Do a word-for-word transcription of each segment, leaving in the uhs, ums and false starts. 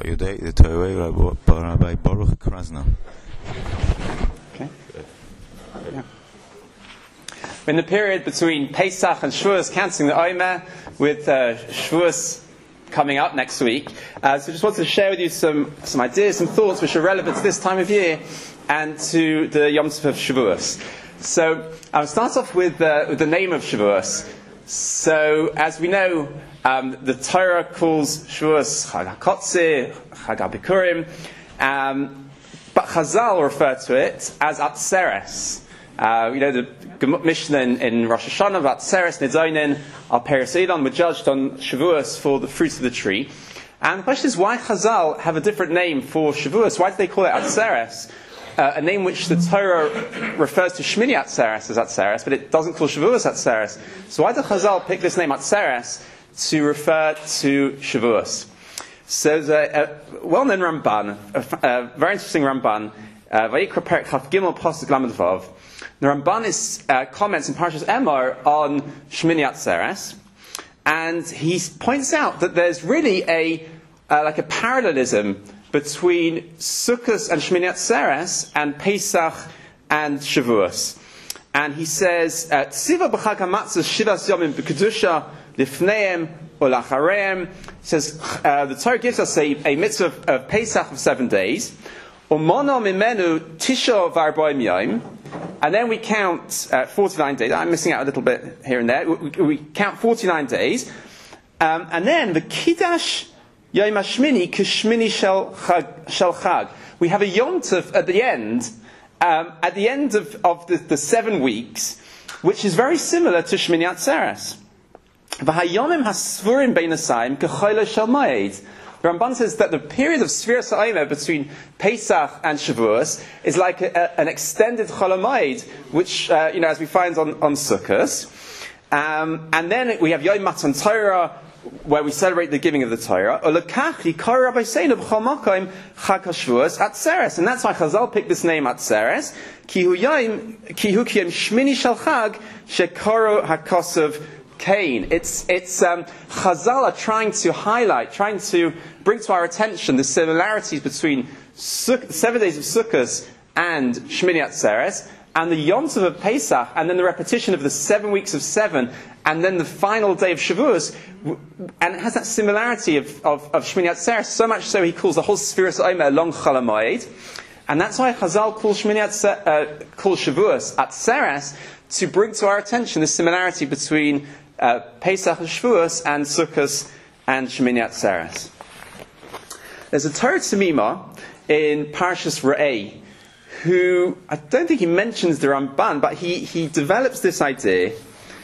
Scott Yudei, the Torah by Baruch Krasner. Okay. Yeah. In the period between Pesach and Shavuos, counting the Omer, with uh, Shavuos coming up next week. Uh, so I just wanted to share with you some, some ideas, some thoughts which are relevant to this time of year and to the Yom Tov of Shavuos. So I'll start off with, uh, with the name of Shavuos. So as we know, um, the Torah calls Shavuos Chag HaKotzeh, Chag HaBikurim, um, but Chazal refer to it as Atzeres. Uh, you know, the Mishnah in, in Rosh Hashanah about Atzeres Nidonin al Peres Edom were judged on Shavuos for the fruits of the tree. And the question is, why Chazal have a different name for Shavuos? Why do they call it Atzeres? Uh, a name which the Torah refers to Shmini Atzeres as Atzeres, but it doesn't call Shavuos Atzeres. So why did Chazal pick this name Atzeres to refer to Shavuos? So there's a, a well-known Ramban, a, a very interesting Ramban, Vayikra Perek Chaf Gimel Pasuk Lamed Vav. The Ramban is, uh, comments in Parshas Emor on Shmini Atzeres, and he points out that there's really a uh, like a parallelism between Sukkot and Shmini Atzeres and Pesach and Shavuos. And he says, Tziva b'chag hamatzah shivas yomim b'kedusha lifneim or lachareim. He says, uh, the Torah gives us a, a mitzvah of, of Pesach of seven days. Umono mimenu tisha v'arboim yom. And then we count uh, forty-nine days. I'm missing out a little bit here and there. We, we, we count forty-nine days. Um, and then the Kiddush Yom HaShmini K'Shmini Shel Chag. We have a Yom Tov at the end, um, at the end of, of the, the seven weeks, which is very similar to Shmini Atzeres. V'hayomim hasvurim beinasayim k'choyle shel ma'ed. The Ramban says that the period of Sfiras HaOmer between Pesach and Shavuos is like a, a, an extended Chol HaMoed, which, uh, you know, as we find on, on Sukkot. Um, and then we have Yom Matan Torah, where we celebrate the giving of the Torah. And that's why Chazal picked this name Atzeres. Kihu kiyem shmini shel chag shekoro hakosov kain. It's it's um, Chazal are trying to highlight, trying to bring to our attention the similarities between Suk- seven days of Sukkot and Shmini Atzeres, and the Yom Tov of Pesach, and then the repetition of the seven weeks of seven, and then the final day of Shavuos, and it has that similarity of, of, of Shmini Atzeres, so much so he calls the whole Sfiras Omer long Chol HaMoed, and that's why Chazal calls Shmini Atzeres, uh, calls Shavuos Atzeres, to bring to our attention the similarity between uh, Pesach and Shavuos and Sukkot and Shmini Atzeres. There's a Torah Tzimima in Parshas Re'eh, who, I don't think he mentions the Ramban, but he, he develops this idea,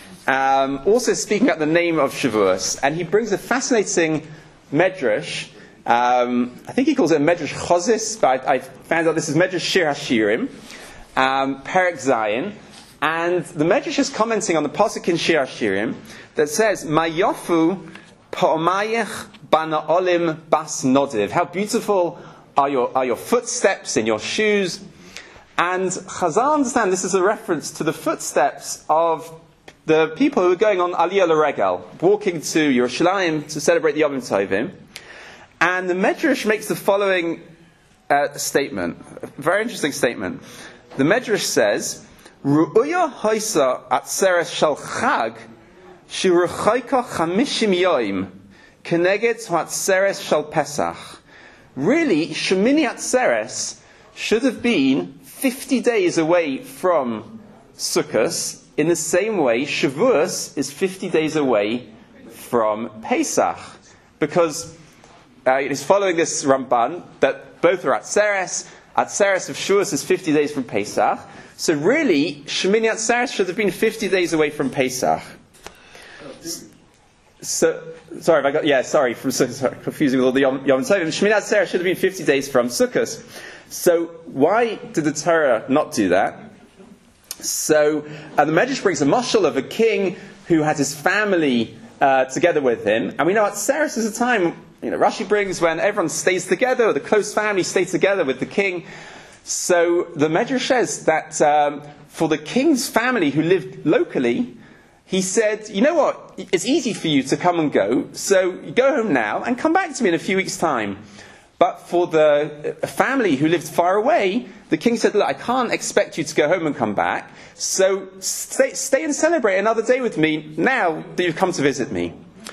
um, also speaking out the name of Shavuos, and he brings a fascinating medrash. Um, I think he calls it a medrash chozis, but I, I found out this is medrash Shir HaShirim, um, Perek Zayin, and the medrash is commenting on the pasuk in Shir HaShirim that says, Mayofu pa'omayech bana olim bas nodiv. How beautiful are your, are your footsteps in your shoes. And Chazal understand this is a reference to the footsteps of the people who are going on Aliyah L'Regel, walking to Yerushalayim to celebrate the Yom Tovim. And the Medrash makes the following uh, statement, a very interesting statement. The Medrash says, Ru'uya hoisa atzeres shel chag shiruchayka chamishim yoim keneged atzeres shel pesach. Really, Shemini Atzeres should have been fifty days away from Sukkot, in the same way Shavuos is fifty days away from Pesach. Because uh, it is following this Ramban that both are Atzeres. Atzeres of Shavuos is fifty days from Pesach. So really, Shemini Atzeres should have been fifty days away from Pesach. So, sorry if I got, yeah, sorry, from sorry, confusing with all the Yom, Yom Tovim. Shmini Atzeres should have been fifty days from Sukkot. So, why did the Torah not do that? So, uh, the Medrash brings a mashal of a king who had his family uh, together with him. And we know Atzeres is a time, you know, Rashi brings when everyone stays together, or the close family stays together with the king. So, the Medrash says that um, for the king's family who lived locally, he said, you know what, it's easy for you to come and go, so you go home now and come back to me in a few weeks' time. But for the family who lived far away, the king said, look, I can't expect you to go home and come back, so stay, stay and celebrate another day with me now that you've come to visit me.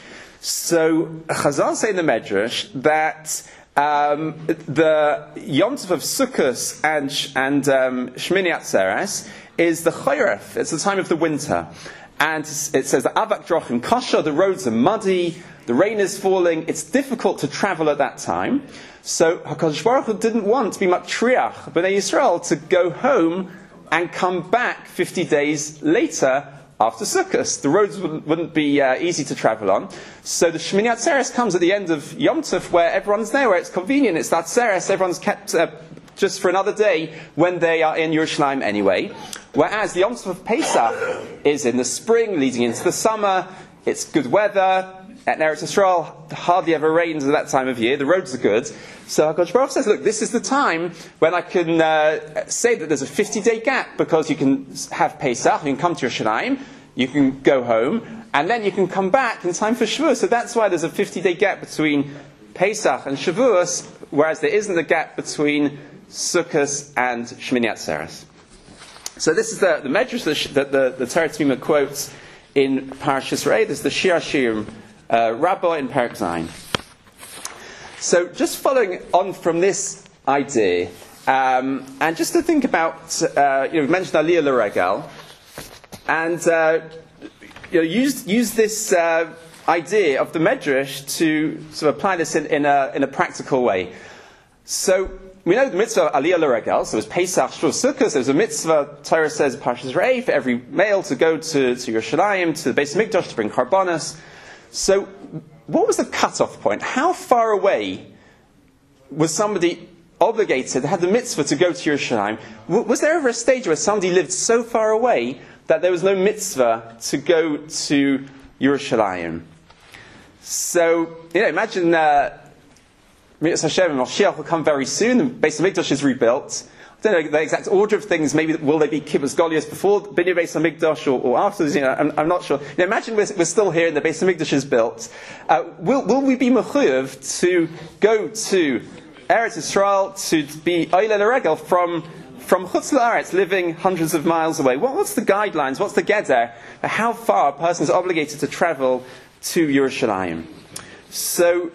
So Chazal say in the Medrash that um, the Yom Tov of Sukkot and, and um, Shmini Atzeres is the Choref, it's the time of the winter. And it says that Avak Drochim Kasha, the roads are muddy, the rain is falling, it's difficult to travel at that time. So HaKadosh Baruch Hu didn't want to be Matriach B'nai Yisrael to go home and come back fifty days later after Sukkot. The roads wouldn't, wouldn't be uh, easy to travel on. So the Shmini Atzeres comes at the end of Yom Tov where everyone's there, where it's convenient, it's that Atzeres, everyone's kept uh, just for another day when they are in Yerushalayim anyway. Whereas the Yom Tov of Pesach is in the spring, leading into the summer, it's good weather. At Eretz Yisrael, hardly ever rains at that time of year. The roads are good. So HaKadosh Baruch Hu says, look, this is the time when I can uh, say that there's a fifty-day gap, because you can have Pesach, you can come to Yerushalayim, you can go home, and then you can come back in time for Shavuos. So that's why there's a fifty-day gap between Pesach and Shavuos, whereas there isn't a gap between Sukkot and Shmini Atzeres. So this is the, the Medrash that the, the, the Torah Tzimah quotes in Parashas Re'eh. This is the Shir HaShirim Uh, Rabbah in Perek Zayin. So, just following on from this idea, um, and just to think about, uh, you know, we mentioned Aliyah L'Regel, and uh, you know, use use this uh, idea of the Medrash to sort of apply this in, in a in a practical way. So, we know the mitzvah Aliyah L'Regel. So, it was Pesach, Shavuos, Sukkot. There was a mitzvah. Torah says, Parashas Re'eh, for every male to go to to Yerushalayim, to the Beis Hamikdash, to bring karbanos. So, what was the cut-off point? How far away was somebody obligated, had the mitzvah to go to Yerushalayim? Was there ever a stage where somebody lived so far away that there was no mitzvah to go to Yerushalayim? So, you know, imagine uh, Hashem and Mashiach will come very soon, the Beis Hamikdash is rebuilt. I don't know the exact order of things. Maybe will they be kibbutz goliath before Binyan Beis Hamikdash or, or afterwards? You know, I'm, I'm not sure. You know, imagine we're, we're still here and the Beis Hamikdash is built. Uh, will, will we be mechuyev to go to Eretz Yisrael to be Oilel Regel from from Chutz La'aretz, living hundreds of miles away? What, what's the guidelines? What's the geder? How far a person is obligated to travel to Yerushalayim? So.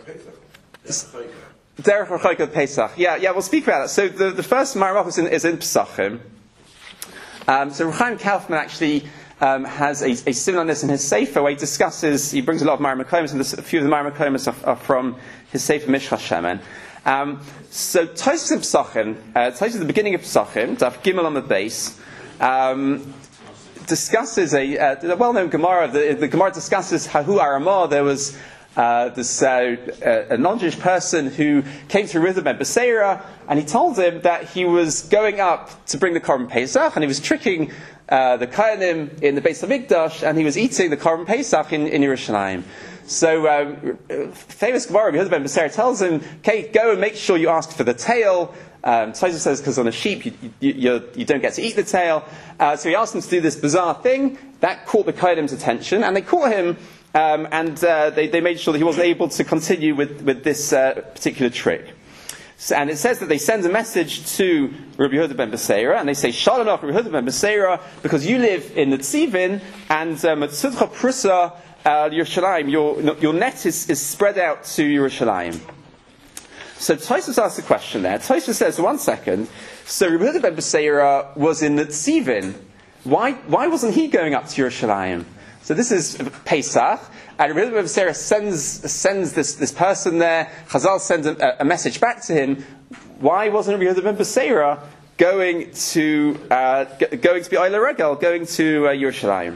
Derech Rechoika Pesach. Yeah, yeah, we'll speak about that. So the, the first Maramach is in, is in Pesachim. Um, so Chaim Kaufman actually um, has a, a similar on this in his Sefer, where he discusses, he brings a lot of Maramakomis, and a few of the Maramakomis are, are from his Sefer Mishcha Shemen. Um, so Tosfos in Pesachim, uh, Tosfos at the beginning of Pesachim, Daf Gimel on the base, um, discusses a, uh, a well-known Gemara. The, the Gemara discusses Hahu Aramah. There was Uh, this uh, uh, a non-Jewish person who came to Reuven ben Beseira, and he told him that he was going up to bring the Korban Pesach, and he was tricking uh, the Kohanim in the Beis Hamikdash, and he was eating the Korban Pesach in, in Yerushalayim. So, um, famous Gemara, Reuven ben Beseira tells him, "Okay, go and make sure you ask for the tail." Um, Tosfos says because on a sheep you, you, you, you don't get to eat the tail. Uh, so he asked him to do this bizarre thing that caught the Kohanim's attention, and they caught him. Um, and uh, they, they made sure that he wasn't able to continue with, with this uh, particular trick. So, and it says that they send a message to Rabbi Yehuda ben Beseira, and they say, Shalom Ach Rabbi Yehuda ben Beseira, because you live in the Tzivin, and Matzudcha Prusa Yerushalayim, your your net is, is spread out to Yerushalayim. So Tosfos asks a question there. Tosfos says, one second, so Rabbi Yehuda ben Beseira was in the Tzivin. Why, why wasn't he going up to Yerushalayim? So this is Pesach, and Rabbi Yehuda ben Beseira sends sends this, this person there. Chazal sends a, a message back to him. Why wasn't Rabbi Yehuda ben Beseira going to uh, g- going to be Oilel Regel, going to uh, Yerushalayim?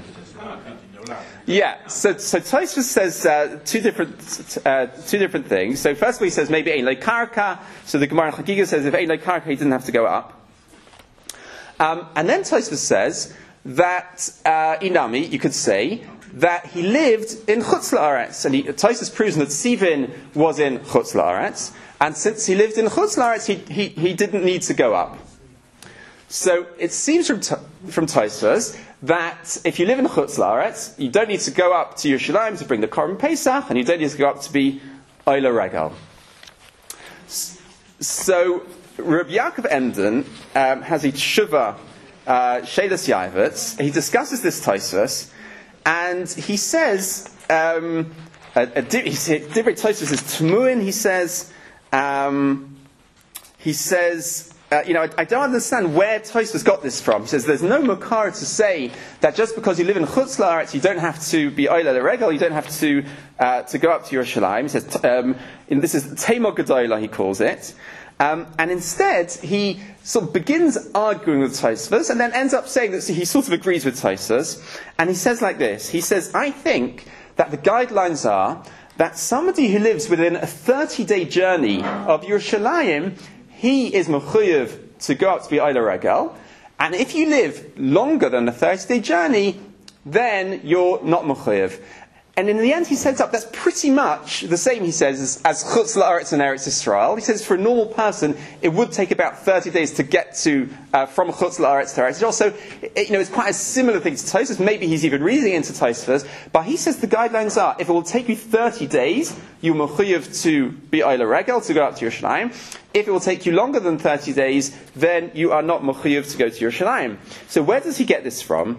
Yeah. So so Tosfos says uh, two different uh, two different things. So first of all, he says maybe Ein Lo Karka. So the Gemara in Chagiga says if Ein Lo Karka, he didn't have to go up. Um, and then Tosfos says that uh, Inami, you could say, that he lived in Chutz La'aretz. And he, Tosfos proves that Sivin was in Chutz La'aretz. And since he lived in Chutz La'aretz, he, he, he didn't need to go up. So it seems from, from Tosfos that if you live in Chutz La'aretz, you don't need to go up to Yerushalayim to bring the Korban Pesach, and you don't need to go up to be Oilel Regel. so Rabbi Yaakov Emden um, has a tshuva, uh, Shelas Yavitz. He discusses this Tosfos, and he says, um, a, a, he says, Divrei Tosfos is Tmuin. He says, um, he says. Uh, you know, I, I don't understand where Tosfos got this from. He says there's no makar to say that just because you live in Chutz La'aretz you don't have to be Oila L'Regel, you don't have to uh, to go up to Yerushalayim. He says, um, and this is Tema Gedola, he calls it. Um, and instead, he sort of begins arguing with Tosfos and then ends up saying that he sort of agrees with Tosfos. And he says like this, he says, I think that the guidelines are that somebody who lives within a thirty-day journey of Yerushalayim, he is mechuyev to go up to be Oila Regel, and if you live longer than a thirty-day journey, then you're not mechuyev. And in the end, he sets up that's pretty much the same. He says as, as Chutz La'aretz and Eretz Yisrael. He says for a normal person, it would take about thirty days to get to uh, from Chutz La'aretz to Eretz Yisrael. So, it, you know, it's quite a similar thing to Tosfos. Maybe he's even reading into Tosfos, but he says the guidelines are: if it will take you thirty days, you're mechuyev to be Oila Regel, to go up to Yerushalayim. If it will take you longer than thirty days, then you are not mechuyev to go to Yerushalayim. So, where does he get this from?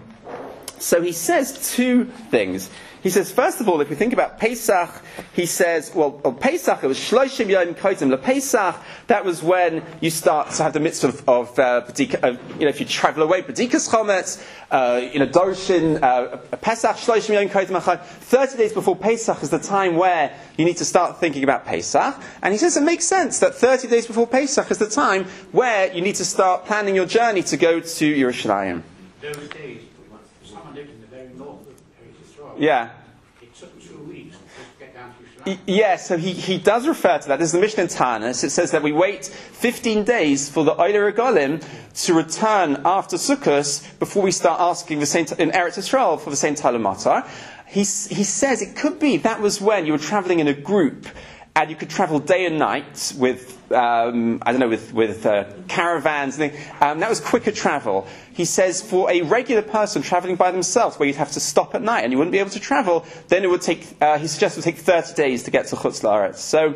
So he says two things. He says, first of all, if we think about Pesach, he says, well, on Pesach, it was Shloshim Yom Kodim LePesach. That was when you start to have the mitzvah of, of, uh, B'dika, uh, you know, if you travel away, B'dikas Chometz, uh, you know, Dorshin, uh, Pesach, Shloshim Yom Kodim LeChag. thirty days before Pesach is the time where you need to start thinking about Pesach. And he says it makes sense that thirty days before Pesach is the time where you need to start planning your journey to go to Yerushalayim. Those days, someone lived in the very north of Israel. Yeah. It took two weeks to get down to Yerushalayim. Yeah, so he, he does refer to that. This is the Mishnah in Tanis. It says that we wait fifteen days for the Oila Regalim to return after Sukkot before we start asking the same t- in Eretz Yisrael for the same Talamatar. He, he says it could be that was when you were traveling in a group and you could travel day and night with, um, I don't know, with, with uh, caravans. And um, that was quicker travel. He says for a regular person traveling by themselves, where you'd have to stop at night and you wouldn't be able to travel, then it would take, uh, he suggests it would take thirty days to get to Chutz La'aretz. So,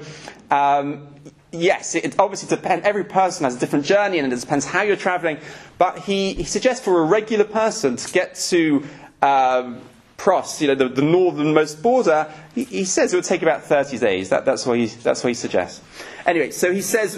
um, yes, it, it obviously depends. Every person has a different journey and it depends how you're traveling. But he, he suggests for a regular person to get to Um, Pros, you know, the, the northernmost border, he, he says it would take about thirty days. That, that's what he that's what he suggests. Anyway, so he says,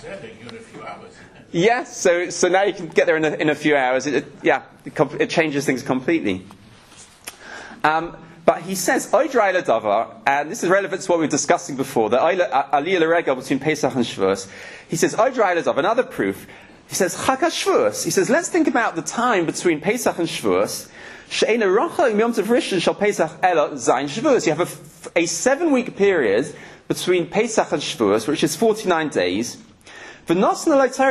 yeah. So so now you can get there in a, in a few hours. It, it, yeah, it, it changes things completely. Um, but he says, Oidra Eila Davar, and this is relevant to what we were discussing before, the Aliyah L'Regel between Pesach and Shavuos. He says, Oidra Eila Davar, another proof. He says, Chag HaShavuos. He says, let's think about the time between Pesach and Shavuos. You have a, a seven-week period between Pesach and Shavuos, which is forty-nine days. And not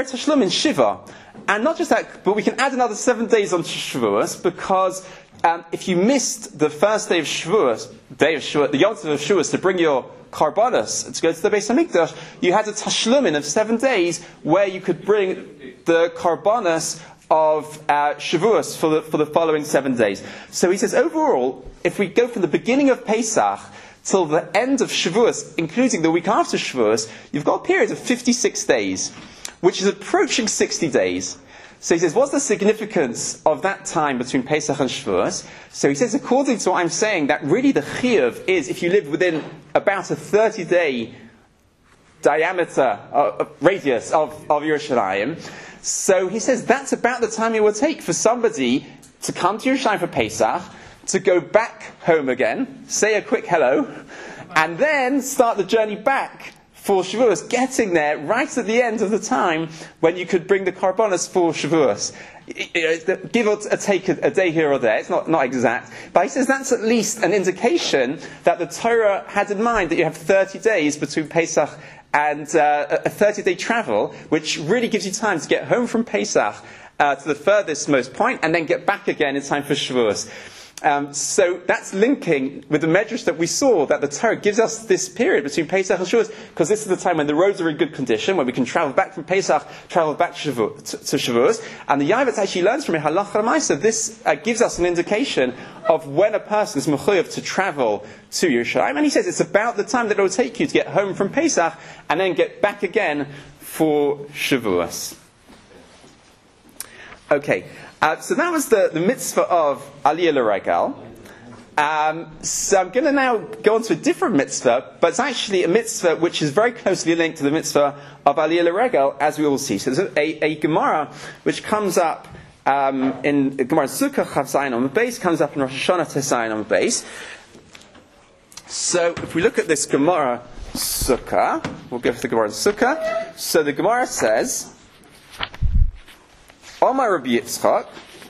just that, but we can add another seven days on Shavuos, because um, if you missed the first day of Shavuos, day of Shavuos, the Yom Tov of Shavuos, to bring your Karbanos to go to the Beis Hamikdash, you had a Tashlumin of seven days where you could bring the Karbanos of uh, Shavuos for the, for the following seven days. So he says, overall, if we go from the beginning of Pesach till the end of Shavuos, including the week after Shavuos, you've got a period of fifty-six days, which is approaching sixty days. So he says, what's the significance of that time between Pesach and Shavuos? So he says, according to what I'm saying, that really the chiyuv is if you live within about a thirty-day diameter, uh, radius of, of Yerushalayim. So he says that's about the time it would take for somebody to come to Yerushalayim for Pesach, to go back home again, say a quick hello, and then start the journey back for Shavuos, getting there right at the end of the time when you could bring the Karbanos for Shavuos. Give or take a, a day here or there, it's not, not exact, but he says that's at least an indication that the Torah had in mind that you have thirty days between Pesach and uh, a thirty-day travel, which really gives you time to get home from Pesach uh, to the furthest most point, and then get back again in time for Shavuos. Um, so that's linking with the medrash that we saw, that the Torah gives us this period between Pesach and Shavuos, because this is the time when the roads are in good condition, when we can travel back from Pesach, travel back to Shavuos. To, to Shavuos. And the Yavitz actually learns from it, Halacha L'Maisa. This uh, gives us an indication of when a person is mechuyev to travel to Yerushalayim. And he says it's about the time that it will take you to get home from Pesach and then get back again for Shavuos. Okay. Uh, so that was the, the mitzvah of Aliyah L'Regal. Um, so I'm going to now go on to a different mitzvah, but it's actually a mitzvah which is very closely linked to the mitzvah of Aliyah L'Regal, as we will see. So there's a, a Gemara which comes up um, in Gemara Sukkah Chav Zayin on the base, comes up in Rosh Hashanah Tesayin on the base. So if we look at this Gemara Sukkah, we'll go for the Gemara Sukkah. So the Gemara says, Omar Rabbi Yitzchak,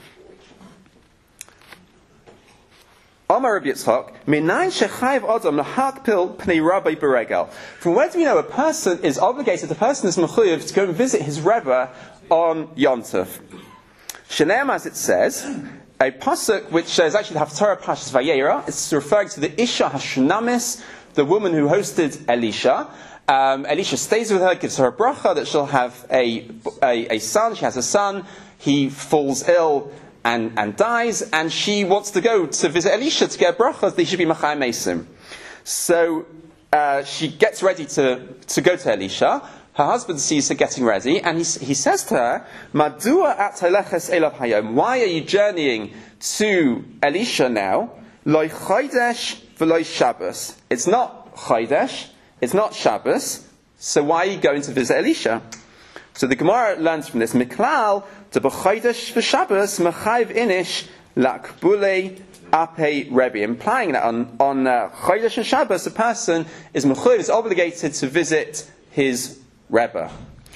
Omar Rabbi Yitzchak, Minayin shechayiv adam lahakpil pnei rabbi beregel. From where do we know a person is obligated, a person is mechuyev to go and visit his Rebbe on Yom Tov? Sheneim, as it says, a pasuk which is actually the Haftarah Parshas Vayera. It's referring to the Isha Hashnamis, the woman who hosted Elisha. Um, Elisha stays with her, gives her a bracha that she'll have a, a, a son. She has a son. He falls ill and, and dies, and she wants to go to visit Elisha to get a bracha. They should be Machai Mesim. So uh, she gets ready to, to go to Elisha. Her husband sees her getting ready, and he, he says to her, Madua at haleches elav hayom. Why are you journeying to Elisha now? Loi chodesh v'loi Shabbos. It's not chodesh. It's not Shabbos, so why are you going to visit Elisha? So the Gemara learns from this, Miklal, to b'chodesh v'Shabbos, mechayiv inish, lakbulei ape Rebbe, implying that on, on uh, chodesh and Shabbos, a person is mechayiv, is obligated to visit his Rebbe.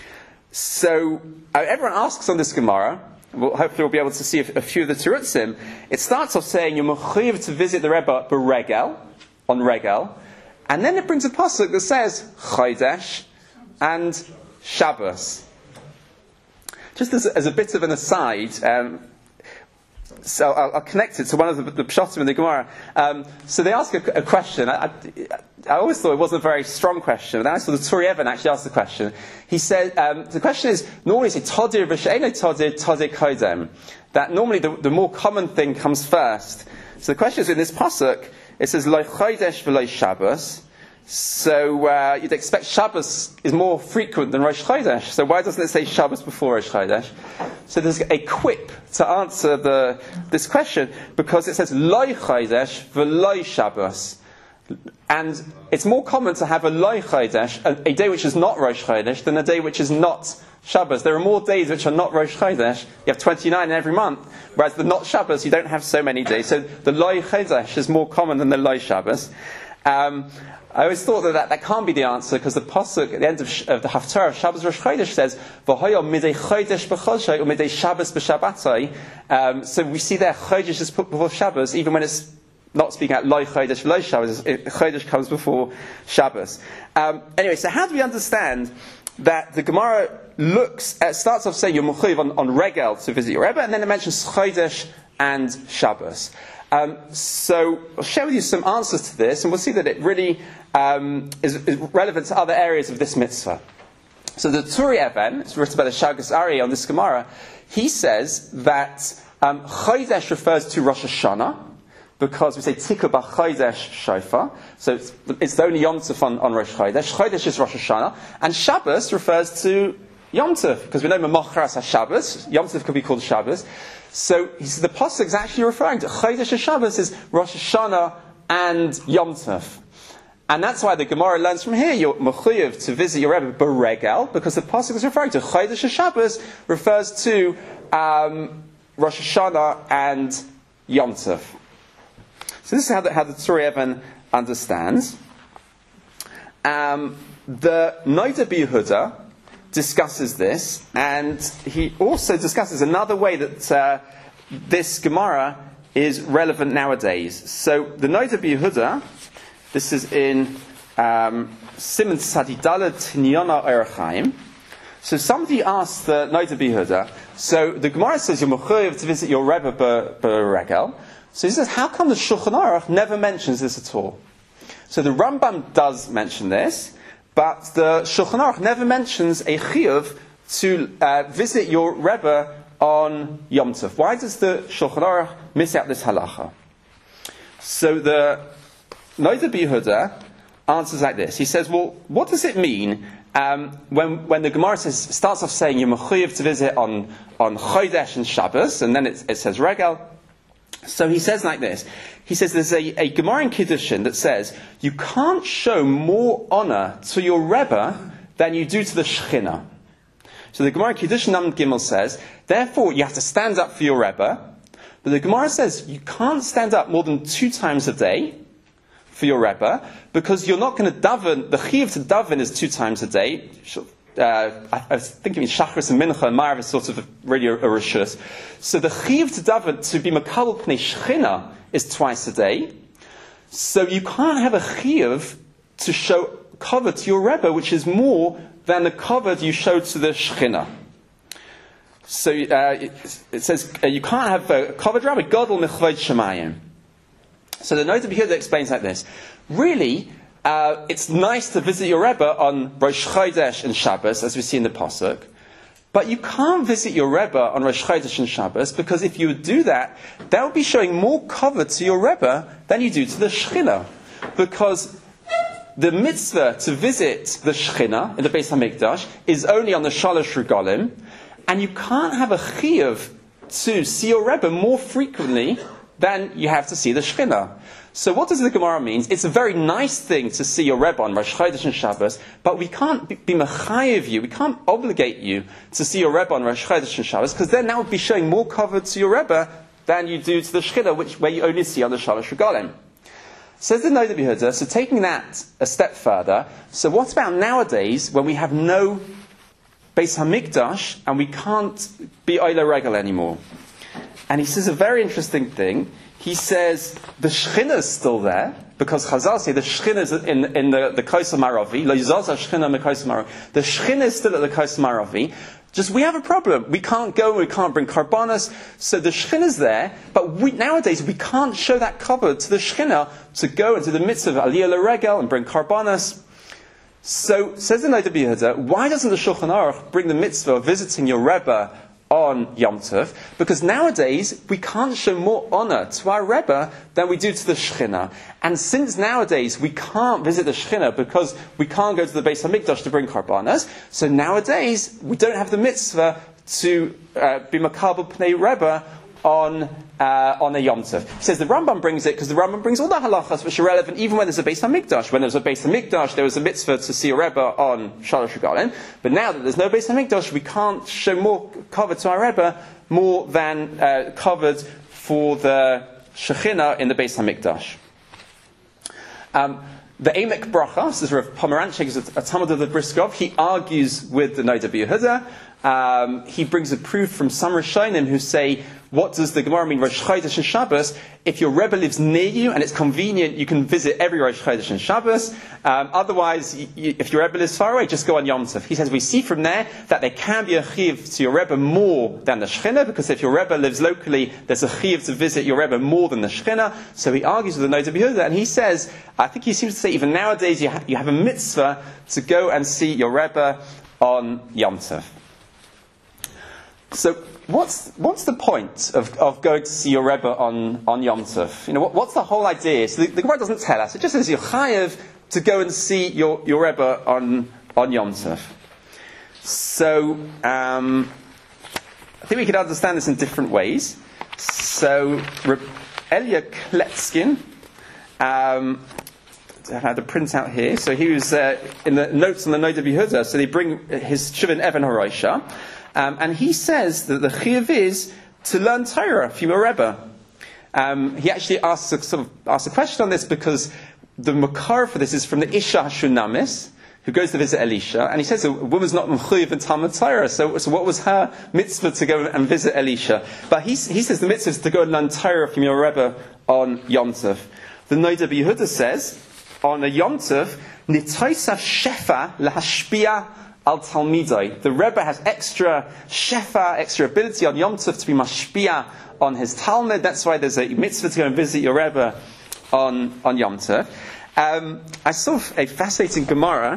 So uh, everyone asks on this Gemara, we'll, hopefully we'll be able to see a, a few of the Terutzim. It starts off saying you're mechayiv to visit the Rebbe b'regel, on regel. And then it brings a pasuk that says Chodesh and Shabbos. Just as, as a bit of an aside, um, so I'll, I'll connect it to one of the, the pshatim in the Gemara. Um, so they ask a, a question. I, I, I always thought it wasn't a very strong question, but then I saw the Turi Evan actually ask the question. He said, um, the question is, normally say Todir v'she'eno Todir, Todir Kodem. That normally the, the more common thing comes first. So the question is, in this pasuk, it says Lo Chodesh v'Lo Shabbos. So uh, you'd expect Shabbos is more frequent than Rosh Chodesh. So why doesn't it say Shabbos before Rosh Chodesh? So there's a quip to answer the, this question, because it says Lo Chodesh v'Lo Shabbos. And it's more common to have a Lo Chodesh, a, a day which is not Rosh Chodesh, than a day which is not Shabbos. There are more days which are not Rosh Chodesh. You have twenty-nine in every month, whereas the not Shabbos, you don't have so many days. So the Lo Chodesh is more common than the Lo Shabbos. Um, I always thought that, that that can't be the answer, because the pasuk at the end of, sh- of the Haftarah of Shabbos Rosh Chodesh says V'hoyo midei Chodesh b'chodshei or midei Shabbos b'Shabbatai. Um, so we see there Chodesh is put before Shabbos, even when it's not speaking out Lo Chodesh Lo Shabbos. Chodesh comes before Shabbos. Um, anyway, so how do we understand that the Gemara looks at, starts off saying you're mechuyev on, on regel to visit your Rebbe, and then it mentions Chodesh and Shabbos. Um, so I'll share with you some answers to this, and we'll see that it really um, is, is relevant to other areas of this mitzvah. So the Turi Even, it's written by the Shagas Ari on this Gemara, he says that um, Chodesh refers to Rosh Hashanah, because we say Tikku b'Chodesh Shofar, so it's, it's the only Yom Tov on, on Rosh Chodesh. Chodesh is Rosh Hashanah, and Shabbos refers to Yom Tov, because we know Memochras HaShabbos, Yom Tov could be called Shabbos. So he says the pasuk is actually referring to Chodesh HaShabbos is Rosh Hashanah and Yom Tov. And that's why the Gemara learns from here, you're mechuyev to visit your Rebbe b'regel, because the pasuk is referring to Chodesh HaShabbos refers to um, Rosh Hashanah and Yom Tov. So this is how the, how the Turi Even understands. Um, the Noda B'Yehuda discusses this, and he also discusses another way that uh, this Gemara is relevant nowadays. So the Noda B'Yehuda, this is in um, Siman Tzadidala Tinyana Orach Chaim. So somebody asked the Noda B'Yehuda, so the Gemara says you're mechuyev to visit your Rebbe b'regel. So he says, how come the Shulchan Aruch never mentions this at all? So the Rambam does mention this, but the Shulchan Aruch never mentions a chiyuv to uh, visit your Rebbe on Yom Tov. Why does the Shulchan Aruch miss out this halacha? So the Noda B'Yehuda answers like this. He says, well, what does it mean um, when, when the Gemara says, starts off saying you're mechuyev to visit on, on Chodesh and Shabbos, and then it, it says Regel? So he says like this. He says there's a, a Gemara in Kiddushin that says you can't show more honor to your Rebbe than you do to the Shechina. So the Gemara in Kiddushin Nam Gimel says, therefore you have to stand up for your Rebbe. But the Gemara says you can't stand up more than two times a day for your Rebbe, because you're not going to daven. The chiyuv to daven is two times a day. Uh, I, I was thinking Shachris and Mincha and Marav is sort of really a, a rishus. So the chiyuv to daven, to be makabel pnei Shechina, is twice a day. So you can't have a chiyuv to show cover to your Rebbe, which is more than the cover you show to the Shechina. So uh, it, it says uh, you can't have a covered Rabbi Gadol Mechvod Shemayim. So the Noda B'Yehuda explains like this. Really, uh, it's nice to visit your Rebbe on Rosh Chodesh and Shabbos, as we see in the Pasuk. But you can't visit your Rebbe on Rosh Chodesh and Shabbos, because if you would do that, that would be showing more cover to your Rebbe than you do to the Shechina. Because the mitzvah to visit the Shechina in the Beis HaMikdash is only on the Shalosh Regalim, and you can't have a chiyuv to see your Rebbe more frequently than you have to see the Shechina. So what does the Gemara mean? It's a very nice thing to see your Rebbe on Rosh Chodesh and Shabbos, but we can't be, be mechayev you, we can't obligate you to see your Rebbe on Rosh Chodesh and Shabbos, because then that would be showing more cover to your Rebbe than you do to the Shechina, which where you only see on the Shalosh Regalim. Says the Noda B'Yehuda, so taking that a step further, so what about nowadays when we have no Beis HaMikdash and we can't be Oile Regel anymore? And he says a very interesting thing. He says the Shechina is still there, because Chazal say the Shechina is in, in the, the Kosel Maravi. The Shechina is still at the Kosel Maravi. Just we have a problem. We can't go, we can't bring Karbanos. So the Shechina is there, but we, nowadays we can't show that cover to the Shechina to go into the mitzvah of Aliyah L'Regel and bring Karbanos. So, says the Noda B'Yehuda, why doesn't the Shulchan Aruch bring the mitzvah of visiting your Rebbe on Yom Tov? Because nowadays we can't show more honor to our Rebbe than we do to the Shechina. And since nowadays we can't visit the Shechina because we can't go to the Beis HaMikdash to bring Karbanos, so nowadays we don't have the mitzvah to uh, be Makabel Pnei Rebbe on uh, on a Yom Tov. He says the Rambam brings it because the Rambam brings all the halachas which are relevant even when there's a Beis HaMikdash. When there's a Beis HaMikdash, there was a mitzvah to see a Rebbe on Shalosh Regalim. But now that there's no Beis HaMikdash, we can't show more cover to our Rebbe more than uh, covered for the Shechina in the Beis HaMikdash. Um, the Emek Bracha, this is Rav Pomeranchik, is a, a Talmud of the Briskov. He argues with the Noda B'Yehuda. Um, he brings a proof from some Rishonim who say, what does the Gemara mean, Rosh Chodesh and Shabbos? If your Rebbe lives near you and it's convenient, you can visit every Rosh Chodesh and Shabbos. Um, otherwise, y- y- if your Rebbe lives far away, just go on Yom Tov. He says, we see from there that there can be a chiv to your Rebbe more than the Shechina, because if your Rebbe lives locally, there's a chiv to visit your Rebbe more than the Shechina. So he argues with the Noda B'Yehuda, and he says, I think he seems to say, even nowadays, you, ha- you have a mitzvah to go and see your Rebbe on Yom Tov. So, what's what's the point of, of going to see your Rebbe on, on Yom Tov? You know, what, what's the whole idea? So the, the Gemara doesn't tell us. It just says you're chayev to go and see your, your Rebbe on, on Yom Tov. So, um, I think we could understand this in different ways. So, Elia Kletskin, um, I had a printout here. So he was uh, in the notes on the Noda B'Yehuda. So they bring his Shuvin Evan Horaisha. Um, and he says that the chiyuv is to learn Torah from your Rebbe. Um, he actually asks a, sort of, asks a question on this because the makar for this is from the Isha Hashunamis, who goes to visit Elisha, and he says a woman's not mechuyev in Talmud Torah, so, so what was her mitzvah to go and visit Elisha? But he, he says the mitzvah is to go and learn Torah from your Rebbe on Yom Tov. The Noda B'Yehuda says, on a Yom Tov, nitoisa shefa lahashpia al Talmidai. The Rebbe has extra shefa, extra ability on Yom Tov to be mashpia on his Talmud. That's why there's a mitzvah to go and visit your Rebbe on, on Yom Tov. Um, I saw a fascinating Gemara,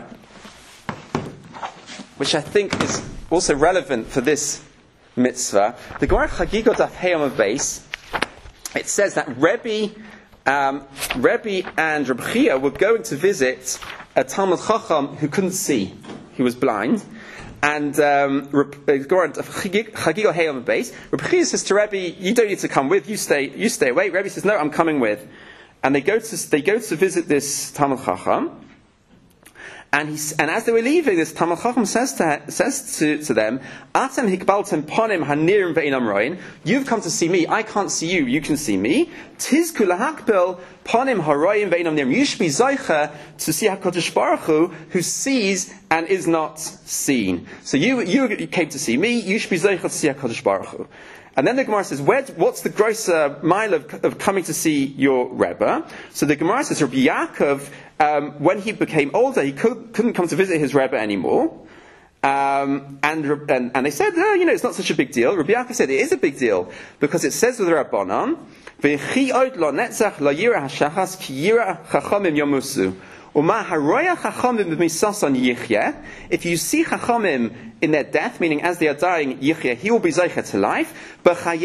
which I think is also relevant for this mitzvah. The Gemara Chagigot Daf Heyam Beis, it says that Rebbe, um, Rebbe and Reb Chia were going to visit a Talmud Chacham who couldn't see. He was blind. And um, Gemara Chagigot Heyam Beis, Reb Chia says to Rebbe, you don't need to come with, you stay, you stay away. Rebbe says, no, I'm coming with. And they go to they go to visit this Talmud Chacham. And, he, and as they were leaving, this Talmud Chacham says to, says to, to them, Atem hikbaltem ponim hanirim ve'inam roin. You've come to see me, I can't see you, you can see me. Tizku lahakbil ponim haroim ve'inam nirim. You should be zoicha to see HaKadosh Baruch Hu, who sees and is not seen. So you, you came to see me, you should be zoicha to see HaKadosh Baruch Hu. And then the Gemara says, Where, what's the grosser mile of, of coming to see your Rebbe? So the Gemara says, Rabbi Yaakov, um, when he became older, he could, couldn't come to visit his Rebbe anymore. Um, and, and, and they said, oh, you know, it's not such a big deal. Rabbi Yaakov said, it is a big deal, because it says with the Rabbanan, V'chi od lo netzach lo yira hashachas ki yira chachamim yomusu. If you see Chachamim in their death, meaning as they are dying, Yichya, he will be Zeicha to life.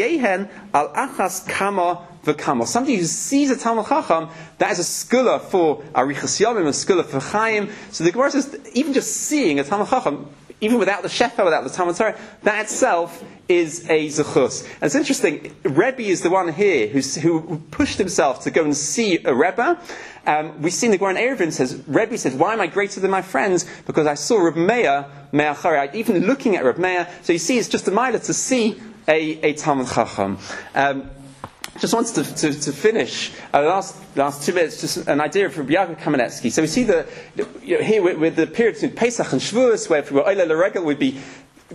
al achas kama v'kama. Somebody who sees a Talmud Chacham, that is a skula for Arichas Yomim, a skula for Chaim. So the Gemara says, even just seeing a Talmud Chacham, even without the Shefa, without the Talmud Torah, that itself is a zechus. And it's interesting, Rebbe is the one here who's, who pushed himself to go and see a Rebbe. Um, we see in the Gemara in Eruvin says, Rebbe says, why am I greater than my friends? Because I saw Reb Meir me'achari. Even looking at Reb Meir, so you see, it's just a mile to see a, a Talmud Chacham. Um, Just wanted to, to, to finish uh, last last two minutes. Just an idea of Rabbi Yaakov Kamenetsky. So we see the you know, here with, with the period between Pesach and Shavuos, where if we were Oile L'Regel, we'd be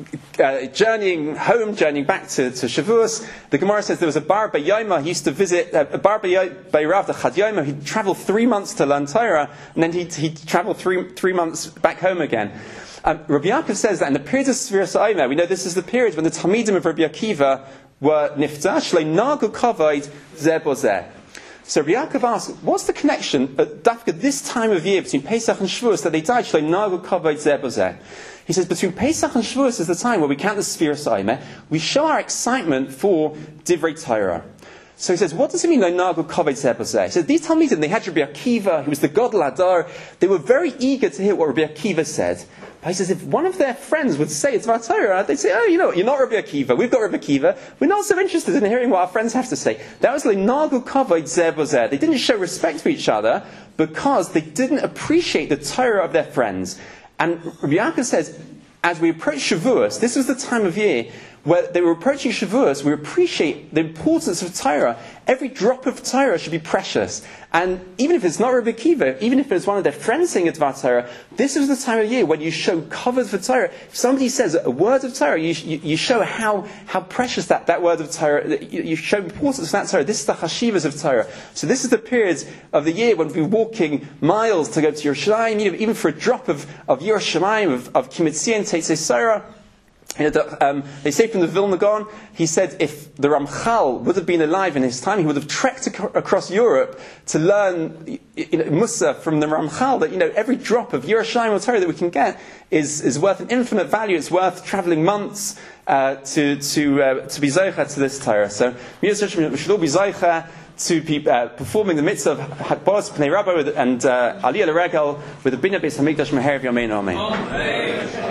uh, journeying home, journeying back to, to Shavuos. The Gemara says there was a Bar B'Yoma. He used to visit uh, a Bar B'Rav the Chad Yoma. He'd travel three months to learn Torah, and then he'd, he'd travel three three months back home again. Um, Rabbi Yaakov says that in the period of Sfiras Omer, we know this is the period when the Talmidim of Rabbi Akiva were nifta, shlei nagu kavod zeh bo zeh. So Rabbi Yaakov asks, what's the connection at Dafka this time of year between Pesach and Shavuos that they died shlei nagu kavod zeh bo zeh? He says between Pesach and Shavuos is the time where we count the Sfiras Omer, we show our excitement for Divrei Torah. So he says, what does it mean, Nagu Kavod Zeh Bo Zeh? He says, these Talmidim, they had Rabbi Akiva, who was the Gadol Hadar, they were very eager to hear what Rabbi Akiva said. But he says, if one of their friends would say it's about Torah, they'd say, oh, you know what, you're not Rabbi Akiva, we've got Rabbi Akiva, we're not so interested in hearing what our friends have to say. That was like Nagu Kavod Zeh Bo Zeh. They didn't show respect for each other because they didn't appreciate the Torah of their friends. And Rabbi Yaakov says, as we approach Shavuos, this was the time of year where they were approaching Shavuos, we appreciate the importance of Torah. Every drop of Torah should be precious. And even if it's not Rabbi Akiva, even if it's one of their friends saying Dvar Torah, this is the time of year when you show covered for Torah. If somebody says a word of Torah, you, you, you show how, how precious that, that word of Torah, you, you show importance of that Torah. This is the Hashivas of Torah. So this is the period of the year when we're walking miles to go to Yerushalayim, you know, even for a drop of, of Yerushalayim, of, of Kimitzi and Teitzei Sorah. You know, the, um, they say from the Vilna Gaon, he said if the Ramchal would have been alive in his time, he would have trekked ac- across Europe to learn you know, Musa from the Ramchal, that you know every drop of Yerushalayim or Torah that we can get is, is worth an infinite value. It's worth travelling months uh, to to uh, to be Zocha to this Torah. So we should all be Zocha to be uh, performing the mitzvah of Hakbolas Pnei Rabba and uh, Aliyah L'Regel with the Binyan Beis Hamikdash Meher V'Yameinu Amen.